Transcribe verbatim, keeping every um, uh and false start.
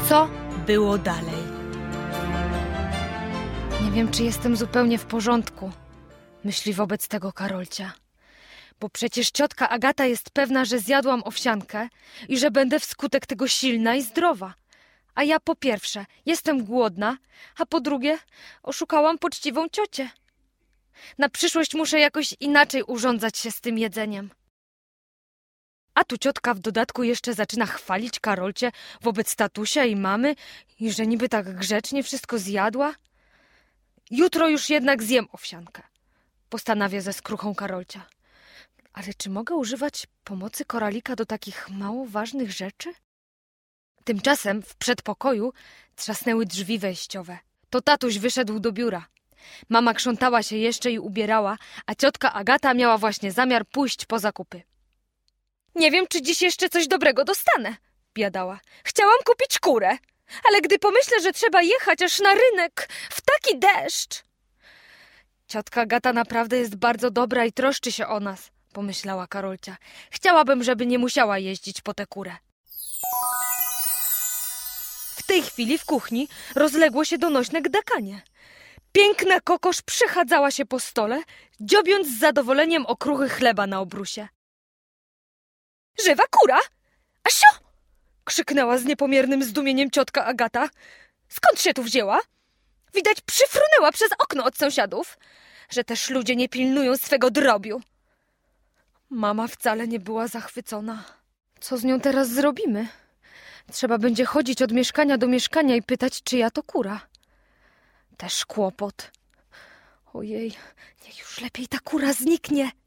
Co było dalej? Nie wiem, czy jestem zupełnie w porządku, myśli wobec tego Karolcia. Bo przecież ciotka Agata jest pewna, że zjadłam owsiankę i że będę wskutek tego silna i zdrowa. A ja po pierwsze jestem głodna, a po drugie oszukałam poczciwą ciocię. Na przyszłość muszę jakoś inaczej urządzać się z tym jedzeniem. A tu ciotka w dodatku jeszcze zaczyna chwalić Karolcie wobec tatusia i mamy i że niby tak grzecznie wszystko zjadła. Jutro już jednak zjem owsiankę, postanawia ze skruchą Karolcia. Ale czy mogę używać pomocy koralika do takich mało ważnych rzeczy? Tymczasem w przedpokoju trzasnęły drzwi wejściowe. To tatuś wyszedł do biura. Mama krzątała się jeszcze i ubierała, a ciotka Agata miała właśnie zamiar pójść po zakupy. Nie wiem, czy dziś jeszcze coś dobrego dostanę, biadała. Chciałam kupić kurę, ale gdy pomyślę, że trzeba jechać aż na rynek w taki deszcz... Ciotka Agata naprawdę jest bardzo dobra i troszczy się o nas, pomyślała Karolcia. Chciałabym, żeby nie musiała jeździć po tę kurę. W tej chwili w kuchni rozległo się donośne gdakanie. Piękna kokosz przechadzała się po stole, dziobiąc z zadowoleniem okruchy chleba na obrusie. Żywa kura? Asio! Krzyknęła z niepomiernym zdumieniem ciotka Agata. Skąd się tu wzięła? Widać, przyfrunęła przez okno od sąsiadów, że też ludzie nie pilnują swego drobiu. Mama wcale nie była zachwycona. Co z nią teraz zrobimy? Trzeba będzie chodzić od mieszkania do mieszkania i pytać, czyja to kura. Też kłopot. Ojej, niech już lepiej ta kura zniknie.